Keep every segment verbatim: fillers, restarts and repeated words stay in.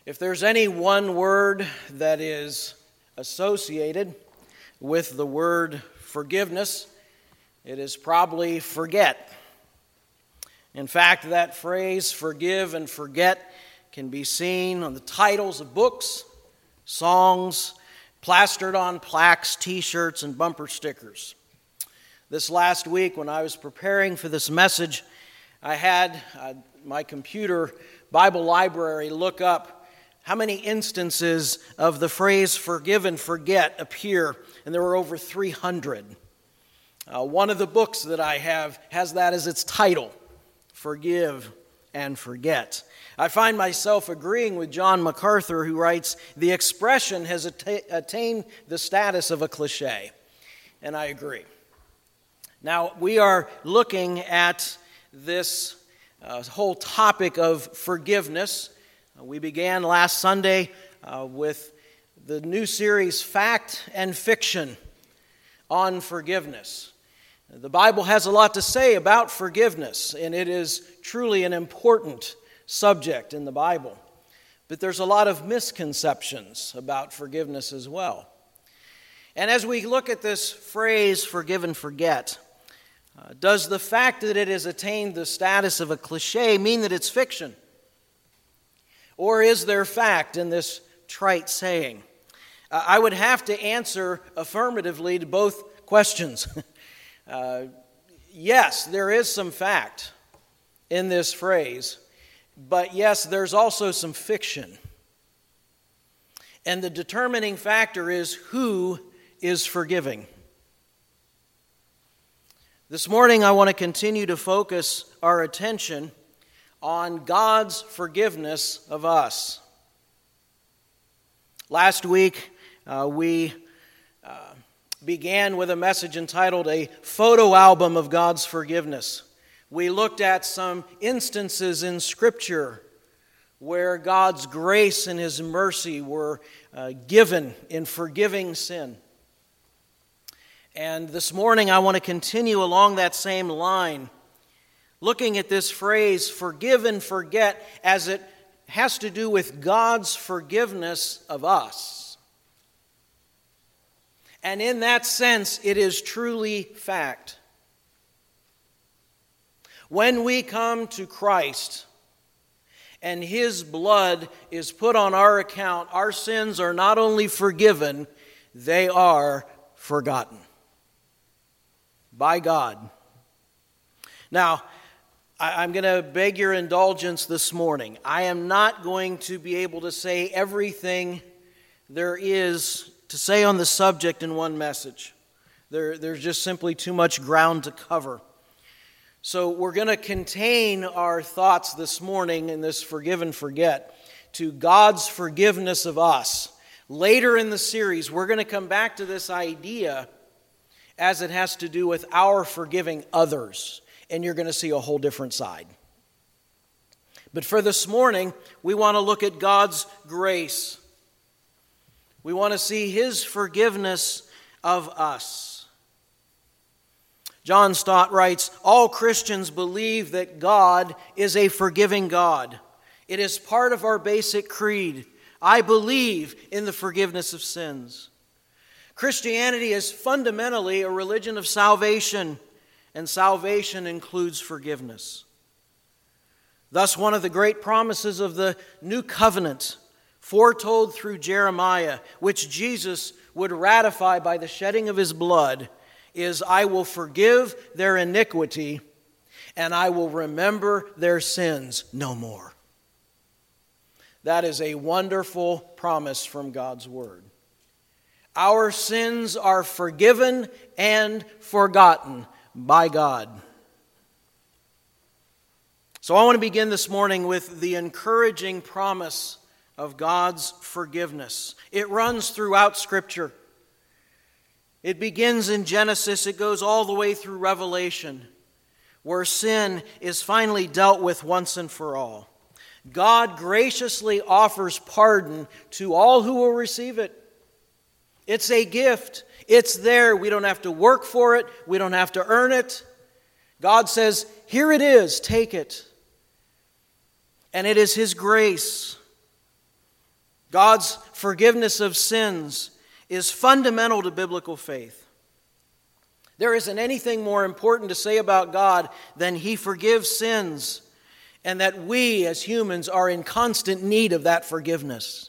If there's any one word that is associated with the word forgiveness, it is probably forget. In fact, that phrase, forgive and forget, can be seen on the titles of books, songs, plastered on plaques, t-shirts, and bumper stickers. This last week, when I was preparing for this message, I had uh, my computer Bible library look up how many instances of the phrase forgive and forget appear, and there were over three hundred. Uh, one of the books that I have has that as its title, Forgive and Forget. I find myself agreeing with John MacArthur, who writes, the expression has atta- attained the status of a cliche, and I agree. Now, we are looking at this uh, whole topic of forgiveness. Uh, we began last Sunday uh, with the new series, Fact and Fiction, on forgiveness. The Bible has a lot to say about forgiveness, and it is truly an important subject in the Bible. But there's a lot of misconceptions about forgiveness as well. And as we look at this phrase, forgive and forget, uh, does the fact that it has attained the status of a cliche mean that it's fiction? Or is there fact in this trite saying? Uh, I would have to answer affirmatively to both questions. uh, yes, there is some fact in this phrase, but yes, there's also some fiction. And the determining factor is who is forgiving. This morning, I want to continue to focus our attention on God's forgiveness of us. Last week, uh, we uh, began with a message entitled A Photo Album of God's Forgiveness. We looked at some instances in Scripture where God's grace and His mercy were uh, given in forgiving sin. And this morning, I want to continue along that same line, looking at this phrase, forgive and forget, as it has to do with God's forgiveness of us. And in that sense, it is truly fact. When we come to Christ and His blood is put on our account, our sins are not only forgiven, they are forgotten by God. Now, I'm going to beg your indulgence this morning. I am not going to be able to say everything there is to say on the subject in one message. There, there's just simply too much ground to cover. So we're going to contain our thoughts this morning in this forgive and forget to God's forgiveness of us. Later in the series, we're going to come back to this idea as it has to do with our forgiving others. And you're going to see a whole different side. But for this morning, we want to look at God's grace. We want to see His forgiveness of us. John Stott writes, all Christians believe that God is a forgiving God. It is part of our basic creed. I believe in the forgiveness of sins. Christianity is fundamentally a religion of salvation, and salvation includes forgiveness. Thus, one of the great promises of the new covenant, foretold through Jeremiah, which Jesus would ratify by the shedding of His blood, is, I will forgive their iniquity, and I will remember their sins no more. That is a wonderful promise from God's Word. Our sins are forgiven and forgotten by God. So I want to begin this morning with the encouraging promise of God's forgiveness. It runs throughout Scripture. It begins in Genesis, it goes all the way through Revelation, where sin is finally dealt with once and for all. God graciously offers pardon to all who will receive it. It's a gift. It's there. We don't have to work for it. We don't have to earn it. God says, here it is, take it. And it is His grace. God's forgiveness of sins is fundamental to biblical faith. There isn't anything more important to say about God than He forgives sins, and that we as humans are in constant need of that forgiveness.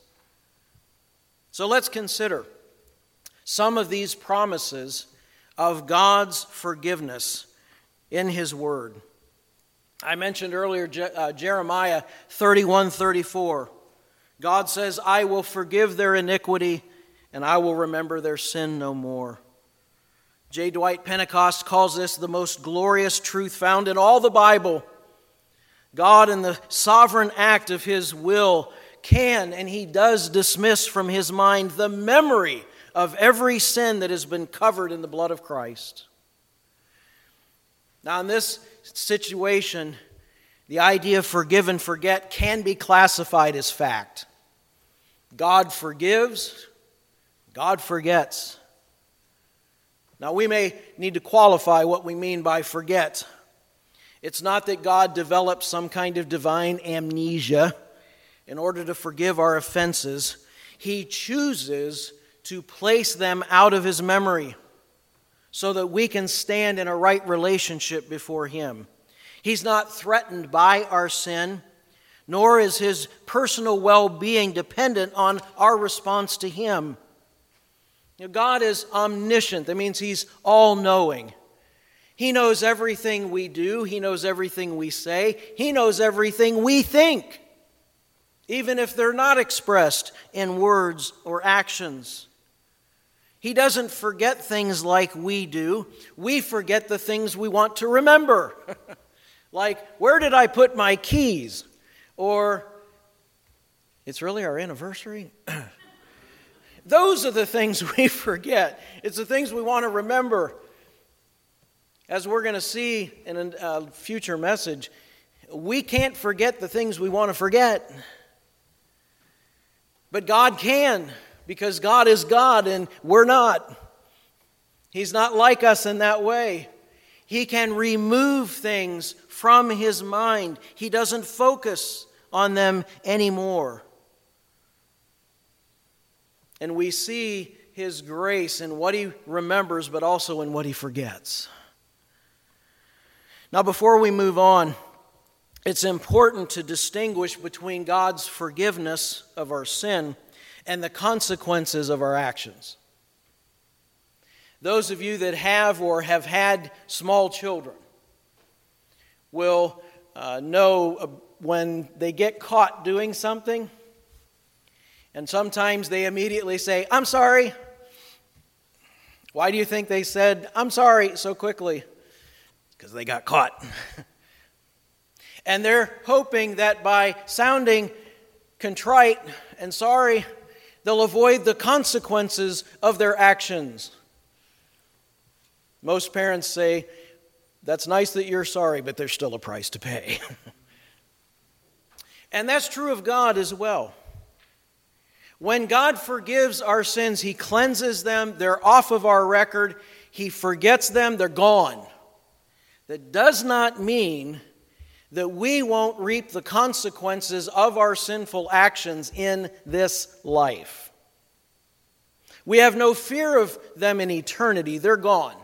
So let's consider some of these promises of God's forgiveness in His Word. I mentioned earlier Je- uh, Jeremiah thirty-one thirty-four. God says, "I will forgive their iniquity, and I will remember their sin no more." J. Dwight Pentecost calls this the most glorious truth found in all the Bible. God, in the sovereign act of His will, can and He does dismiss from His mind the memory of every sin that has been covered in the blood of Christ. Now, in this situation, the idea of forgive and forget can be classified as fact. God forgives, God forgets. Now, we may need to qualify what we mean by forget. It's not that God develops some kind of divine amnesia in order to forgive our offenses. He chooses to place them out of His memory so that we can stand in a right relationship before Him. He's not threatened by our sin, nor is His personal well-being dependent on our response to Him. You know, God is omniscient. That means He's all-knowing. He knows everything we do. He knows everything we say. He knows everything we think, even if they're not expressed in words or actions. He doesn't forget things like we do. We forget the things we want to remember. Like, where did I put my keys? Or, it's really our anniversary? Those are the things we forget. It's the things we want to remember. As we're going to see in a future message, we can't forget the things we want to forget. But God can, because God is God and we're not. He's not like us in that way. He can remove things from His mind. He doesn't focus on them anymore. And we see His grace in what He remembers, but also in what He forgets. Now, before we move on, it's important to distinguish between God's forgiveness of our sin and the consequences of our actions. Those of you that have or have had small children will uh, know uh, when they get caught doing something, and sometimes they immediately say, "I'm sorry." Why do you think they said, "I'm sorry," so quickly? Because they got caught. And they're hoping that by sounding contrite and sorry, they'll avoid the consequences of their actions. Most parents say, "That's nice that you're sorry, but there's still a price to pay." And that's true of God as well. When God forgives our sins, He cleanses them, they're off of our record, He forgets them, they're gone. That does not mean that we won't reap the consequences of our sinful actions in this life. We have no fear of them in eternity. They're gone.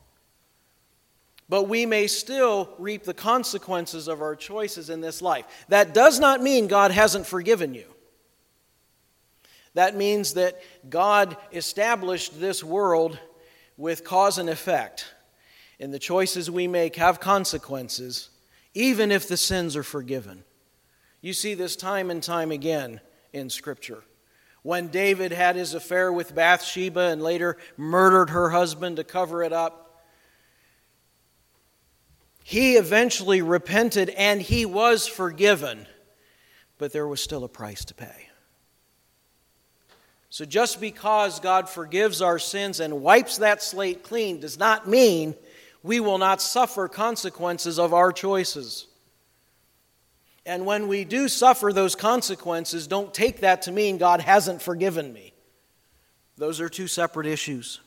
But we may still reap the consequences of our choices in this life. That does not mean God hasn't forgiven you. That means that God established this world with cause and effect. And the choices we make have consequences, even if the sins are forgiven. You see this time and time again in Scripture. When David had his affair with Bathsheba and later murdered her husband to cover it up, he eventually repented and he was forgiven, but there was still a price to pay. So just because God forgives our sins and wipes that slate clean does not mean we will not suffer consequences of our choices. And when we do suffer those consequences, don't take that to mean God hasn't forgiven me. Those are two separate issues.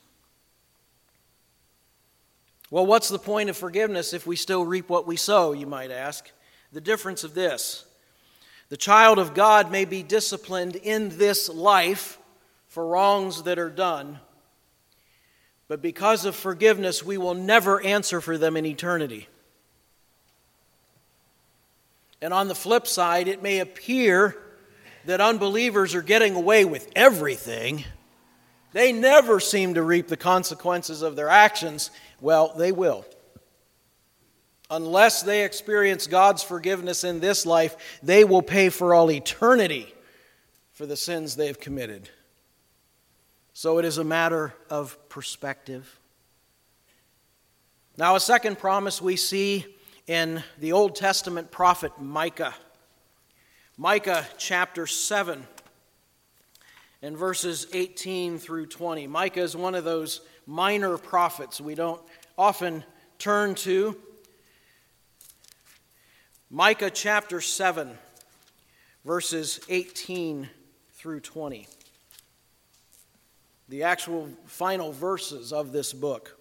Well, what's the point of forgiveness if we still reap what we sow, you might ask? The difference of this. The child of God may be disciplined in this life for wrongs that are done, but because of forgiveness, we will never answer for them in eternity. And on the flip side, it may appear that unbelievers are getting away with everything. They never seem to reap the consequences of their actions. Well, they will. Unless they experience God's forgiveness in this life, they will pay for all eternity for the sins they've committed. So it is a matter of perspective. Now, a second promise we see in the Old Testament prophet Micah. Micah chapter seven and verses eighteen through twenty. Micah is one of those minor prophets we don't often turn to. Micah chapter seven, verses eighteen through twenty. The actual final verses of this book.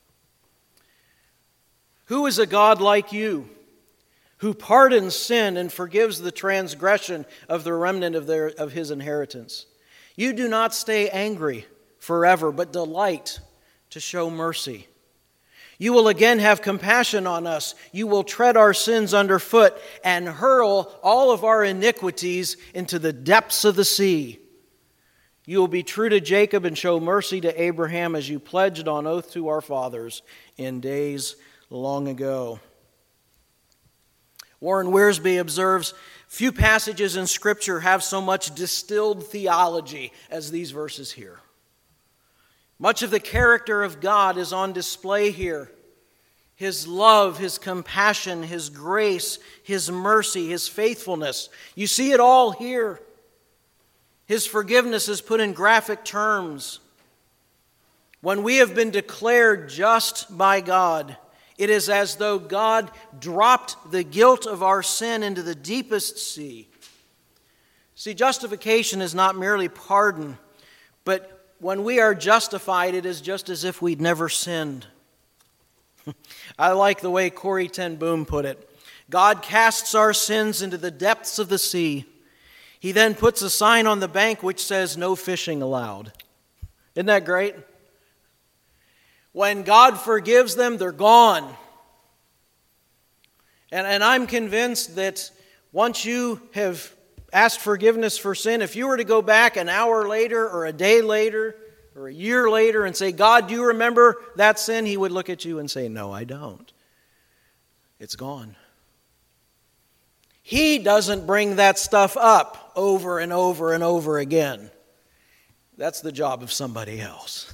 Who is a God like you, who pardons sin and forgives the transgression of the remnant of, their, of his inheritance? You do not stay angry forever, but delight to show mercy. You will again have compassion on us. You will tread our sins underfoot and hurl all of our iniquities into the depths of the sea. You will be true to Jacob and show mercy to Abraham as you pledged on oath to our fathers in days long ago. Warren Wiersbe observes, few passages in Scripture have so much distilled theology as these verses here. Much of the character of God is on display here. His love, His compassion, His grace, His mercy, His faithfulness. You see it all here. His forgiveness is put in graphic terms. When we have been declared just by God, it is as though God dropped the guilt of our sin into the deepest sea. See, justification is not merely pardon, but when we are justified, it is just as if we'd never sinned. I like the way Corrie ten Boom put it. God casts our sins into the depths of the sea. He then puts a sign on the bank which says, "No fishing allowed." Isn't that great? When God forgives them, they're gone. And, and I'm convinced that once you have asked forgiveness for sin, if you were to go back an hour later or a day later or a year later and say, "God, do you remember that sin?" He would look at you and say, "No, I don't. It's gone." He doesn't bring that stuff up over and over and over again. That's the job of somebody else.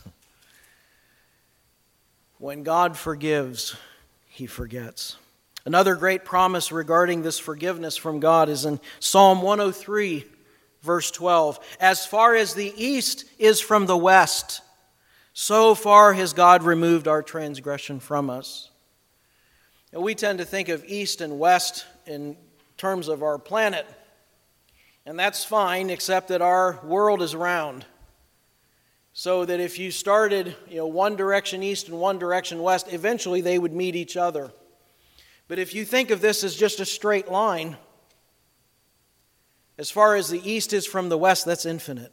When God forgives, He forgets. Another great promise regarding this forgiveness from God is in Psalm one oh three, verse twelve. As far as the east is from the west, so far has God removed our transgression from us. Now, we tend to think of east and west in terms of our planet, and that's fine, except that our world is round. So that if you started, you know, one direction east and one direction west, eventually they would meet each other. But if you think of this as just a straight line, as far as the east is from the west, that's infinite.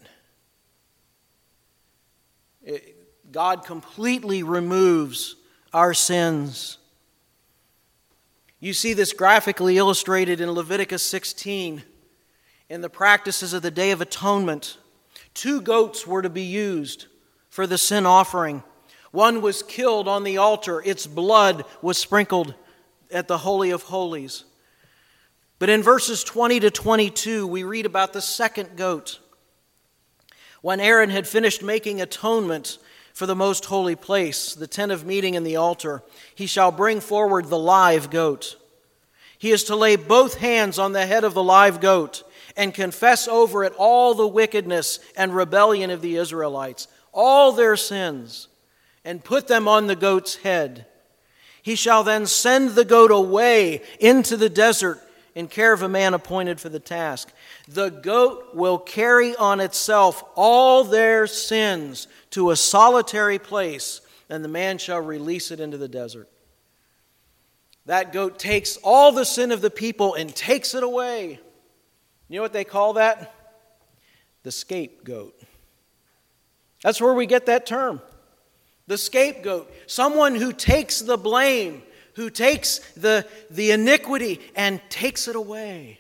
It, God completely removes our sins. You see this graphically illustrated in Leviticus sixteen in the practices of the Day of Atonement. Two goats were to be used for the sin offering. One was killed on the altar. Its blood was sprinkled at the Holy of Holies. But in verses twenty to twenty-two, we read about the second goat. When Aaron had finished making atonement for the most holy place, the tent of meeting and the altar, he shall bring forward the live goat. He is to lay both hands on the head of the live goat and confess over it all the wickedness and rebellion of the Israelites, all their sins, and put them on the goat's head. He shall then send the goat away into the desert in care of a man appointed for the task. The goat will carry on itself all their sins to a solitary place, and the man shall release it into the desert. That goat takes all the sin of the people and takes it away. You know what they call that? The scapegoat. That's where we get that term. The scapegoat. Someone who takes the blame, who takes the, the iniquity and takes it away.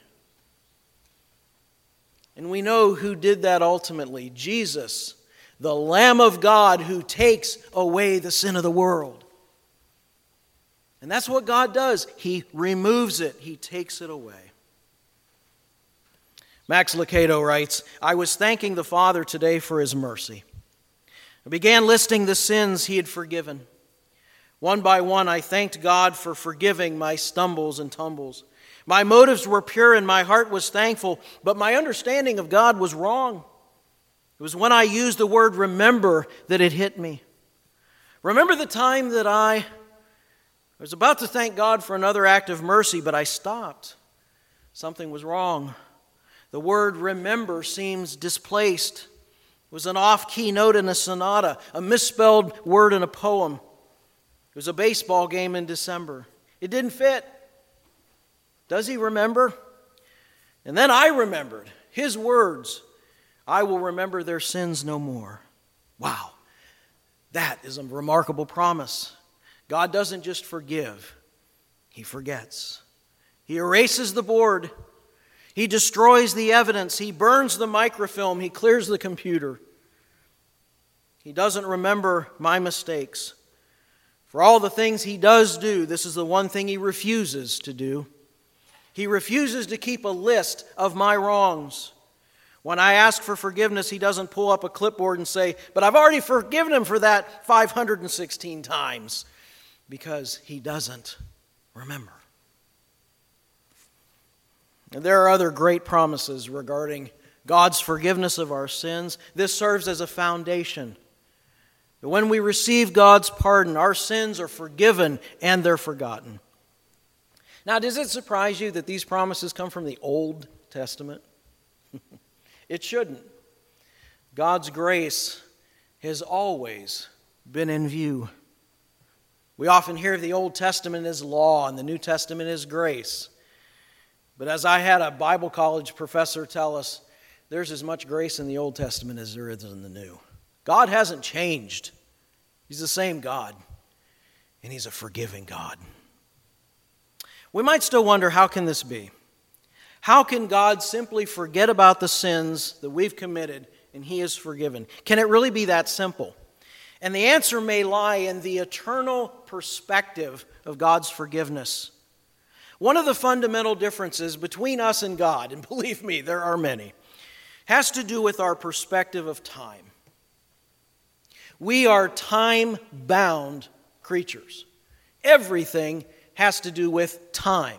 And we know who did that ultimately. Jesus, the Lamb of God who takes away the sin of the world. And that's what God does. He removes it. He takes it away. Max Lucado writes, I was thanking the Father today for His mercy. I began listing the sins He had forgiven. One by one, I thanked God for forgiving my stumbles and tumbles. My motives were pure and my heart was thankful, but my understanding of God was wrong. It was when I used the word remember that it hit me. Remember the time that I was about to thank God for another act of mercy, but I stopped. Something was wrong. The word remember seems displaced. It was an off-key note in a sonata, a misspelled word in a poem. It was a baseball game in December. It didn't fit. Does He remember? And then I remembered His words, I will remember their sins no more. Wow, that is a remarkable promise. God doesn't just forgive, He forgets. He erases the board. He destroys the evidence. He burns the microfilm. He clears the computer. He doesn't remember my mistakes. For all the things He does do, this is the one thing He refuses to do. He refuses to keep a list of my wrongs. When I ask for forgiveness, He doesn't pull up a clipboard and say, but I've already forgiven him for that five hundred sixteen times, because He doesn't remember. And there are other great promises regarding God's forgiveness of our sins. This serves as a foundation. When we receive God's pardon, our sins are forgiven and they're forgotten. Now, does it surprise you that these promises come from the Old Testament? It shouldn't. God's grace has always been in view. We often hear the Old Testament as law and the New Testament as grace. But as I had a Bible college professor tell us, there's as much grace in the Old Testament as there is in the New. God hasn't changed. He's the same God, and He's a forgiving God. We might still wonder, how can this be? How can God simply forget about the sins that we've committed and He is forgiven? Can it really be that simple? And the answer may lie in the eternal perspective of God's forgiveness. One of the fundamental differences between us and God, and believe me, there are many, has to do with our perspective of time. We are time-bound creatures. Everything has to do with time.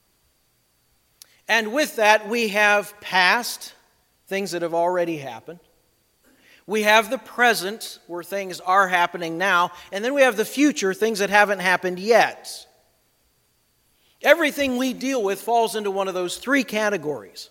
And with that, we have past, things that have already happened. We have the present, where things are happening now. And then we have the future, things that haven't happened yet. Everything we deal with falls into one of those three categories.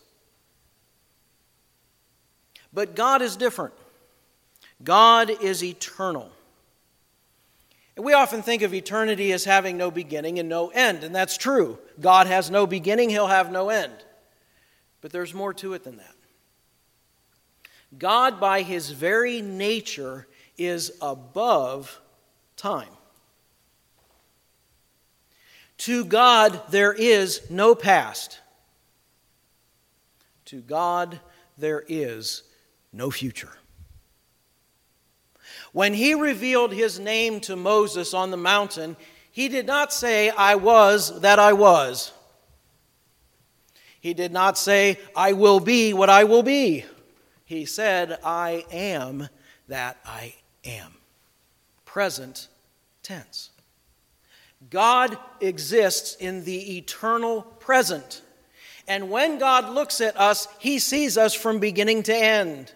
But God is different. God is eternal. And we often think of eternity as having no beginning and no end, and that's true. God has no beginning, He'll have no end. But there's more to it than that. God, by His very nature, is above time. To God, there is no past. To God, there is no future. When He revealed His name to Moses on the mountain, He did not say, I was that I was. He did not say, I will be what I will be. He said, I am that I am. Present tense. God exists in the eternal present. And when God looks at us, He sees us from beginning to end.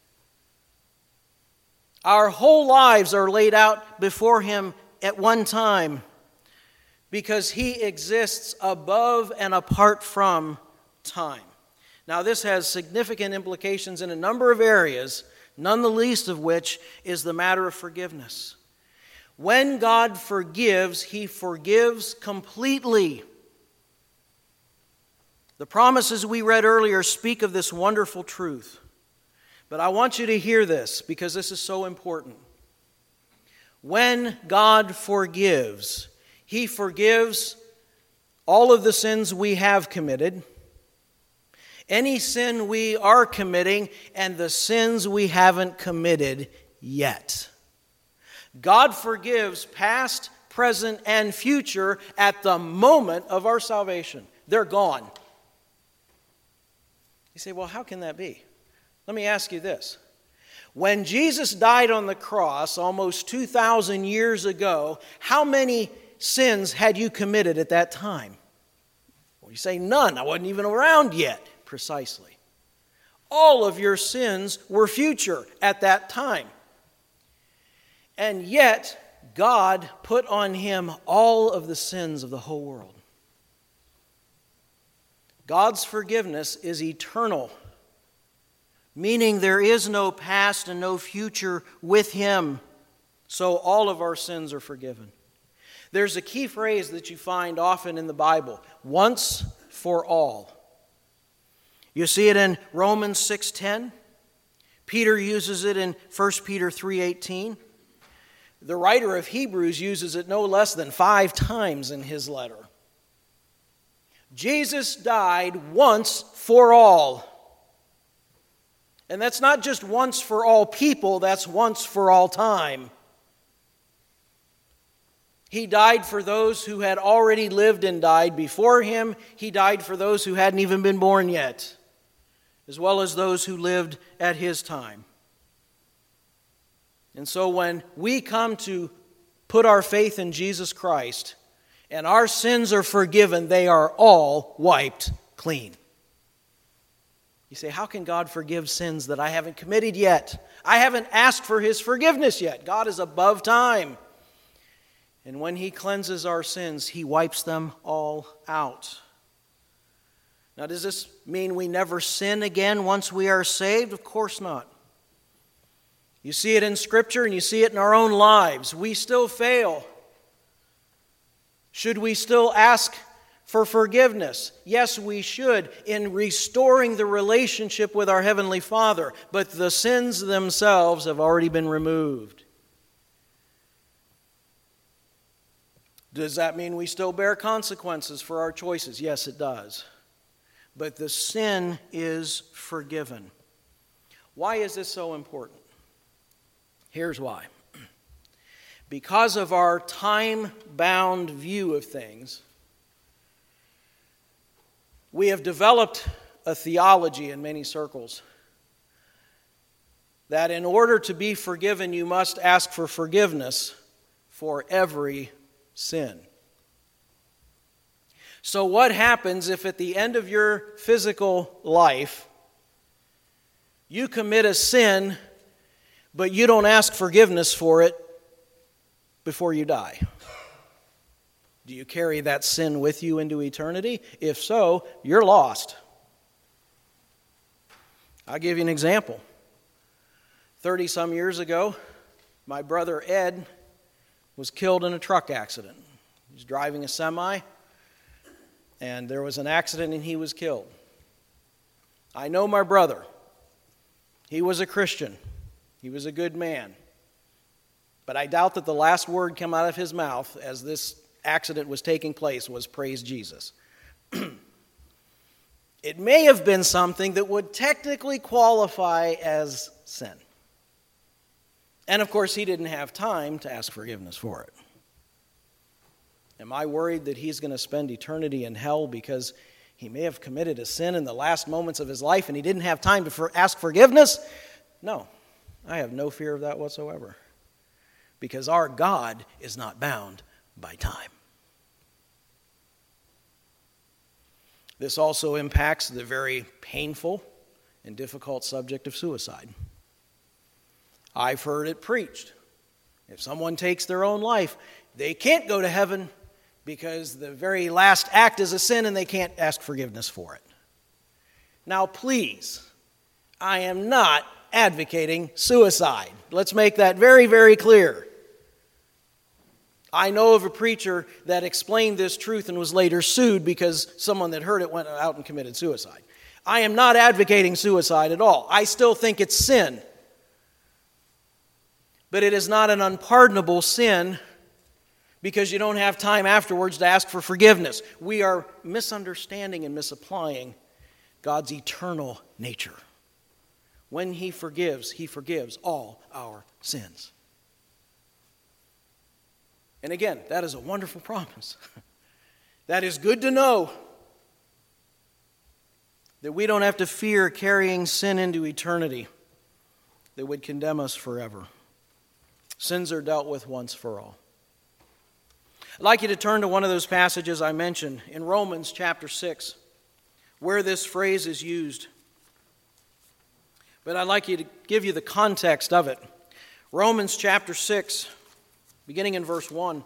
Our whole lives are laid out before Him at one time, because He exists above and apart from time. Now, this has significant implications in a number of areas, none the least of which is the matter of forgiveness. When God forgives, He forgives completely. The promises we read earlier speak of this wonderful truth. But I want you to hear this because this is so important. When God forgives, He forgives all of the sins we have committed, any sin we are committing, and the sins we haven't committed yet. God forgives past, present, and future at the moment of our salvation. They're gone. You say, well, how can that be? Let me ask you this. When Jesus died on the cross almost two thousand years ago, how many sins had you committed at that time? Well, you say none. I wasn't even around yet. Precisely. All of your sins were future at that time. And yet, God put on Him all of the sins of the whole world. God's forgiveness is eternal, meaning there is no past and no future with Him. So all of our sins are forgiven. There's a key phrase that you find often in the Bible, once for all. You see it in Romans six ten. Peter uses it in First Peter three eighteen. The writer of Hebrews uses it no less than five times in his letter. Jesus died once for all. And that's not just once for all people, that's once for all time. He died for those who had already lived and died before Him. He died for those who hadn't even been born yet, as well as those who lived at His time. And so when we come to put our faith in Jesus Christ and our sins are forgiven, they are all wiped clean. You say, how can God forgive sins that I haven't committed yet? I haven't asked for His forgiveness yet. God is above time. And when He cleanses our sins, He wipes them all out. Now, does this mean we never sin again once we are saved? Of course not. You see it in Scripture and you see it in our own lives. We still fail. Should we still ask for forgiveness? Yes, we should, in restoring the relationship with our Heavenly Father. But the sins themselves have already been removed. Does that mean we still bear consequences for our choices? Yes, it does. But the sin is forgiven. Why is this so important? Here's why. Because of our time-bound view of things, we have developed a theology in many circles that in order to be forgiven, you must ask for forgiveness for every sin. So what happens if at the end of your physical life you commit a sin, but you don't ask forgiveness for it before you die? Do you carry that sin with you into eternity? If so, you're lost. I'll give you an example. Thirty-some years ago, my brother Ed was killed in a truck accident. He was driving a semi, and there was an accident and he was killed. I know my brother. He was a Christian. He was a good man. But I doubt that the last word came out of his mouth as this accident was taking place was praise Jesus. It may have been something that would technically qualify as sin. And of course, he didn't have time to ask forgiveness for it. Am I worried that he's going to spend eternity in hell because he may have committed a sin in the last moments of his life and he didn't have time to for- ask forgiveness? No, I have no fear of that whatsoever. Because our God is not bound by time. This also impacts the very painful and difficult subject of suicide. I've heard it preached. If someone takes their own life, they can't go to heaven because the very last act is a sin and they can't ask forgiveness for it. Now, please, I am not advocating suicide. Let's make that very, very clear. I know of a preacher that explained this truth and was later sued because someone that heard it went out and committed suicide. I am not advocating suicide at all. I still think it's sin. But it is not an unpardonable sin because you don't have time afterwards to ask for forgiveness. We are misunderstanding and misapplying God's eternal nature. When He forgives, He forgives all our sins. And again, that is a wonderful promise. That is good to know, that we don't have to fear carrying sin into eternity that would condemn us forever. Sins are dealt with once for all. I'd like you to turn to one of those passages I mentioned in Romans chapter six, where this phrase is used. But I'd like you to give you the context of it. Romans chapter six, beginning in verse one.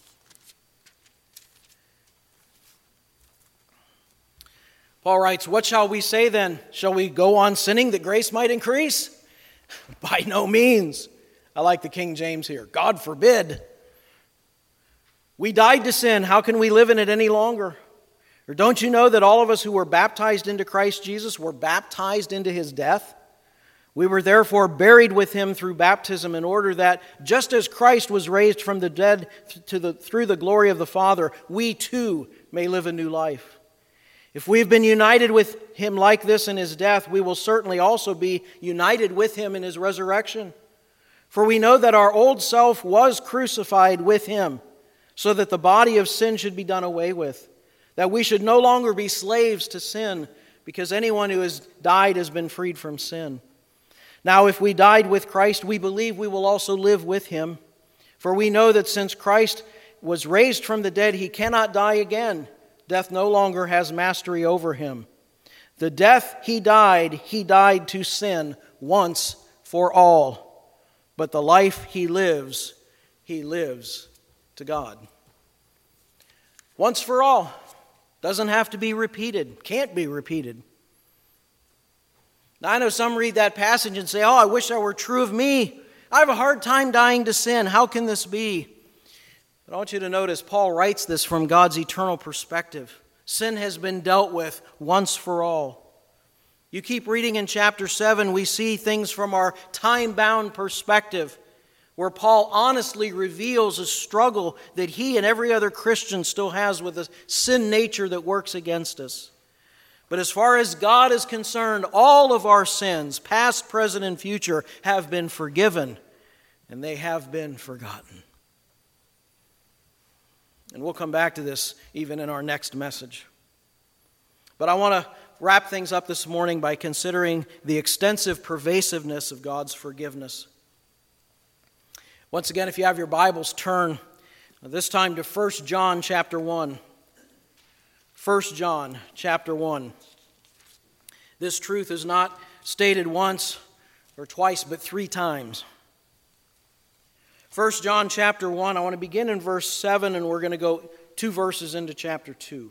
Paul writes, "What shall we say then? Shall we go on sinning that grace might increase? By no means." I like the King James here. God forbid. We died to sin. How can we live in it any longer? Or don't you know that all of us who were baptized into Christ Jesus were baptized into His death? We were therefore buried with Him through baptism in order that, just as Christ was raised from the dead to the, through the glory of the Father, we too may live a new life. If we've been united with Him like this in His death, we will certainly also be united with Him in His resurrection. For we know that our old self was crucified with Him, so that the body of sin should be done away with, that we should no longer be slaves to sin, because anyone who has died has been freed from sin. Now, if we died with Christ, we believe we will also live with Him. For we know that since Christ was raised from the dead, He cannot die again. Death no longer has mastery over Him. The death He died, He died to sin once for all. But the life He lives, He lives to God. Once for all. Doesn't have to be repeated. Can't be repeated. Now, I know some read that passage and say, "Oh, I wish that were true of me. I have a hard time dying to sin. How can this be?" But I want you to notice Paul writes this from God's eternal perspective. Sin has been dealt with once for all. You keep reading in chapter seven, we see things from our time-bound perspective, where Paul honestly reveals a struggle that he and every other Christian still has with a sin nature that works against us. But as far as God is concerned, all of our sins, past, present, and future, have been forgiven, and they have been forgotten. And we'll come back to this even in our next message. But I want to wrap things up this morning by considering the extensive pervasiveness of God's forgiveness. Once again, if you have your Bibles, turn this time to First John chapter one. First John chapter one. This truth is not stated once or twice, but three times. First John chapter one, I want to begin in verse seven, and we're going to go two verses into chapter two.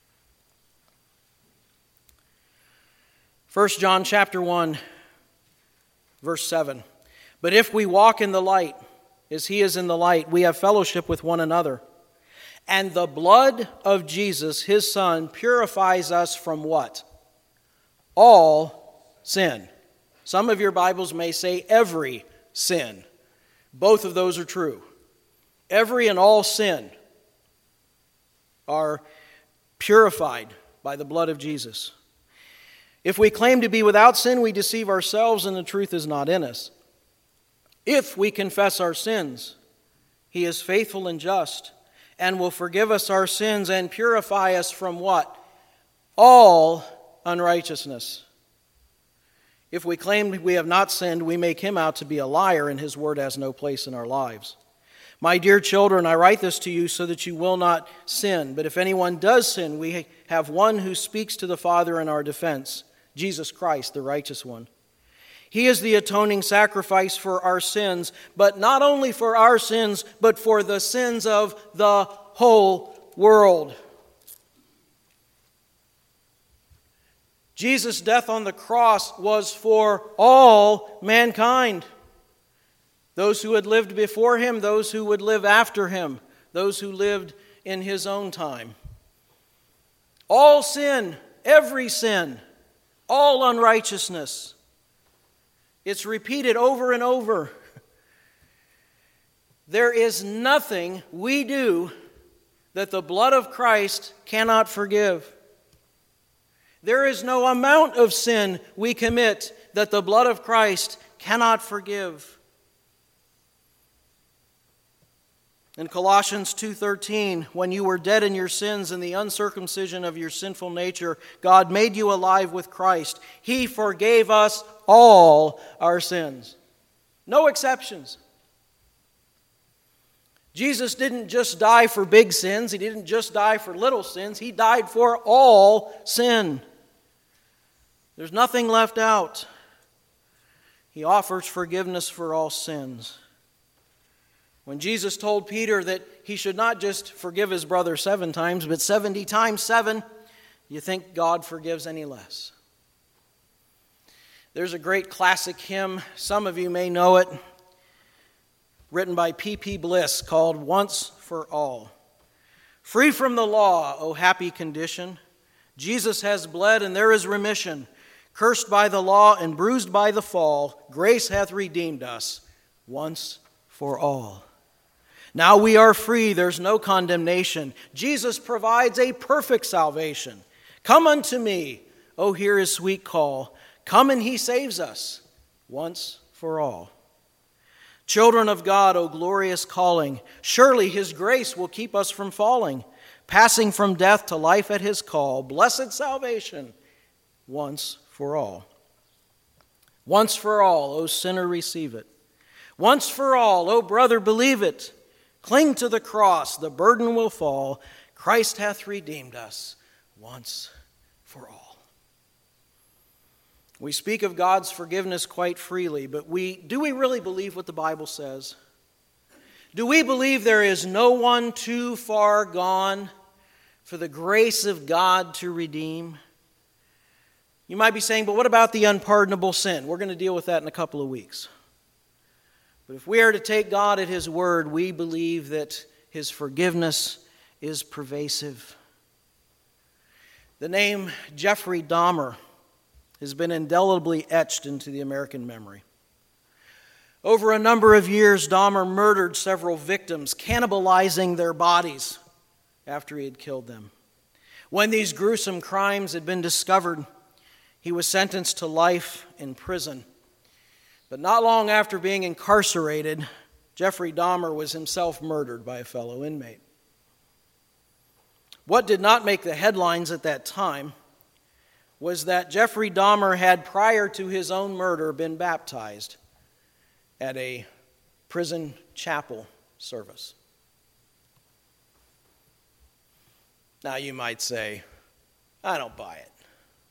First John chapter one, verse seven. But if we walk in the light, as He is in the light, we have fellowship with one another. And the blood of Jesus, His Son, purifies us from what? All sin. Some of your Bibles may say every sin. Both of those are true. Every and all sin are purified by the blood of Jesus. If we claim to be without sin, we deceive ourselves and the truth is not in us. If we confess our sins, He is faithful and just and will forgive us our sins and purify us from what? All unrighteousness. If we claim we have not sinned, we make Him out to be a liar, and His word has no place in our lives. My dear children, I write this to you so that you will not sin. But if anyone does sin, we have one who speaks to the Father in our defense, Jesus Christ, the righteous one. He is the atoning sacrifice for our sins, but not only for our sins, but for the sins of the whole world. Jesus' death on the cross was for all mankind. Those who had lived before Him, those who would live after Him, those who lived in his own time. All sin, every sin, all unrighteousness. It's repeated over and over. There is nothing we do that the blood of Christ cannot forgive. There is no amount of sin we commit that the blood of Christ cannot forgive. In Colossians two thirteen, when you were dead in your sins and the uncircumcision of your sinful nature, God made you alive with Christ. He forgave us all our sins. No exceptions. Jesus didn't just die for big sins. He didn't just die for little sins. He died for all sin. There's nothing left out. He offers forgiveness for all sins. When Jesus told Peter that he should not just forgive his brother seven times, but seventy times seven, you think God forgives any less? There's a great classic hymn, some of you may know it, written by P P Bliss, called Once for All. Free from the law, O happy condition, Jesus has bled and there is remission. Cursed by the law and bruised by the fall, grace hath redeemed us once for all. Now we are free, there's no condemnation. Jesus provides a perfect salvation. Come unto me, oh hear his sweet call. Come and he saves us once for all. Children of God, O glorious calling, surely his grace will keep us from falling, passing from death to life at his call. Blessed salvation once for all. Once for all, O sinner, receive it. Once for all, O brother, believe it. Cling to the cross, the burden will fall. Christ hath redeemed us once for all. We speak of God's forgiveness quite freely, but we do we really believe what the Bible says? Do we believe there is no one too far gone for the grace of God to redeem? You might be saying, but what about the unpardonable sin? We're going to deal with that in a couple of weeks. But if we are to take God at his word, we believe that his forgiveness is pervasive. The name Jeffrey Dahmer has been indelibly etched into the American memory. Over a number of years, Dahmer murdered several victims, cannibalizing their bodies after he had killed them. When these gruesome crimes had been discovered, he was sentenced to life in prison. But not long after being incarcerated, Jeffrey Dahmer was himself murdered by a fellow inmate. What did not make the headlines at that time was that Jeffrey Dahmer had, prior to his own murder, been baptized at a prison chapel service. Now you might say, I don't buy it.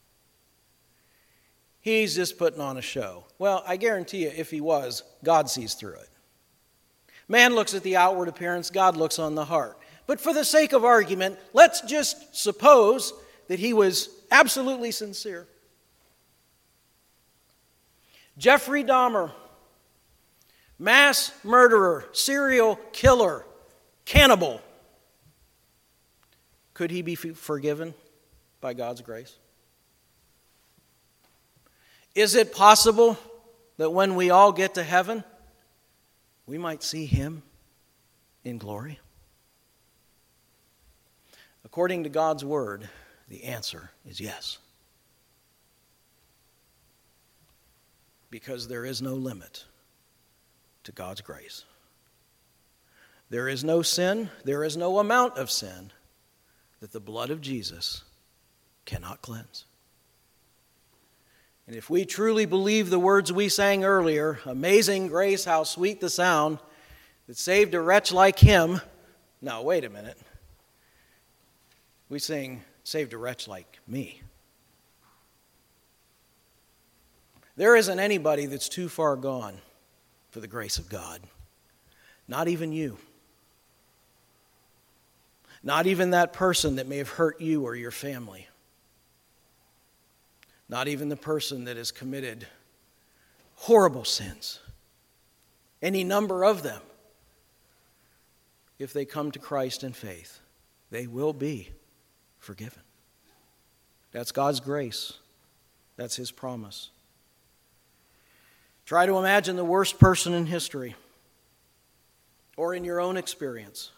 He's just putting on a show. Well, I guarantee you, if he was, God sees through it. Man looks at the outward appearance, God looks on the heart. But for the sake of argument, let's just suppose that he was absolutely sincere. Jeffrey Dahmer, mass murderer, serial killer, cannibal. Could he be forgiven by God's grace? Is it possible that when we all get to heaven, we might see him in glory? According to God's word, the answer is yes. Because there is no limit to God's grace. There is no sin, there is no amount of sin that the blood of Jesus cannot cleanse. And if we truly believe the words we sang earlier, amazing grace, how sweet the sound that saved a wretch like him. Now, wait a minute. We sing, saved a wretch like me. There isn't anybody that's too far gone for the grace of God. Not even you. Not even that person that may have hurt you or your family. Not even the person that has committed horrible sins. Any number of them. if they come to Christ in faith, they will be forgiven. That's God's grace. That's His promise. Try to imagine the worst person in history or in your own experience.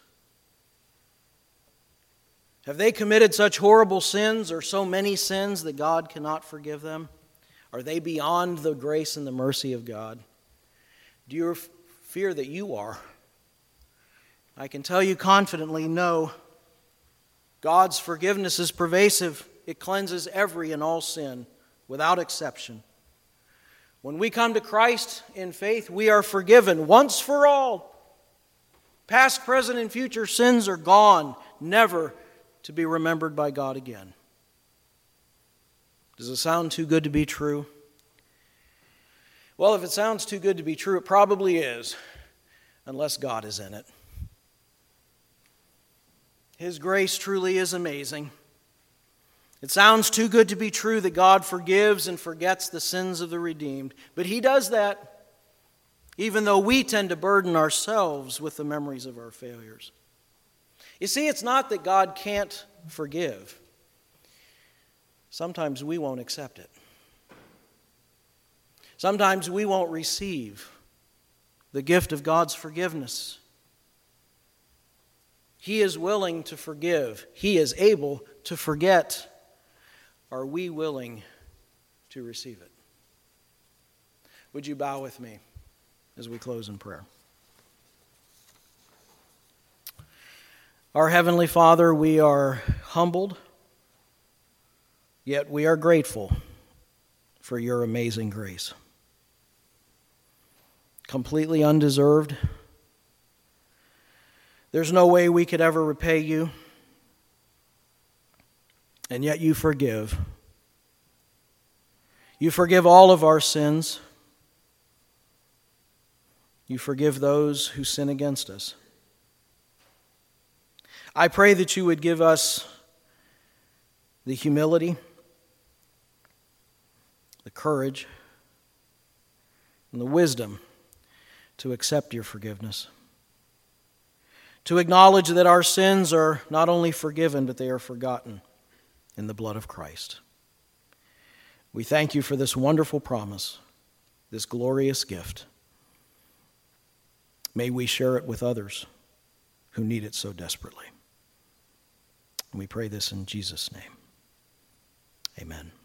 Have they committed such horrible sins or so many sins that God cannot forgive them? Are they beyond the grace and the mercy of God? Do you fear that you are? I can tell you confidently, no. God's forgiveness is pervasive. It cleanses every and all sin without exception. When we come to Christ in faith, we are forgiven once for all. Past, present, and future sins are gone, never to be remembered by God again. Does it sound too good to be true? Well, if it sounds too good to be true, it probably is, unless God is in it. His grace truly is amazing. It sounds too good to be true that God forgives and forgets the sins of the redeemed, but He does that even though we tend to burden ourselves with the memories of our failures. You see, it's not that God can't forgive. Sometimes we won't accept it. Sometimes we won't receive the gift of God's forgiveness. He is willing to forgive. He is able to forget. Are we willing to receive it? Would you bow with me as we close in prayer? Our Heavenly Father, we are humbled, yet we are grateful for your amazing grace. Completely undeserved. There's no way we could ever repay you, and yet you forgive. You forgive all of our sins. You forgive those who sin against us. I pray that you would give us the humility, the courage, and the wisdom to accept your forgiveness. To acknowledge that our sins are not only forgiven, but they are forgotten in the blood of Christ. We thank you for this wonderful promise, this glorious gift. May we share it with others who need it so desperately. And we pray this in Jesus' name. Amen.